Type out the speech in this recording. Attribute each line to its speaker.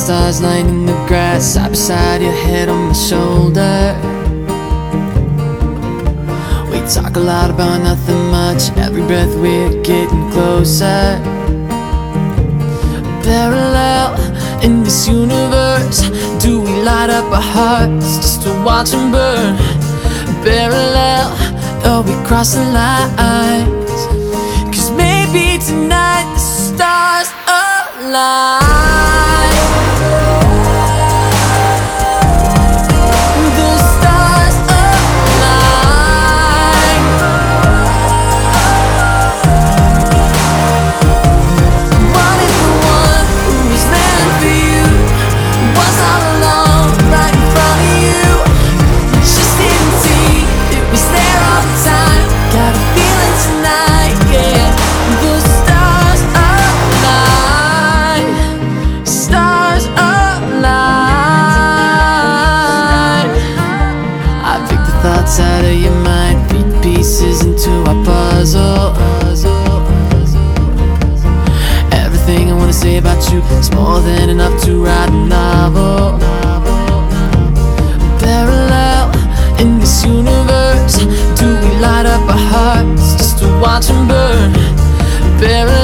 Speaker 1: stars lining the grass, side beside your head on my shoulder. We talk a lot about nothing much, every breath we're getting closer. Parallel in this universe, do we light up our hearts just to watch them burn? Parallel, or we cross the lines, 'cause maybe tonight the stars align. Thoughts out of your mind, beat pieces into a puzzle. Everything I wanna say about you is more than enough to write a novel. Parallel in this universe, do we light up our hearts just to watch them burn? Parallel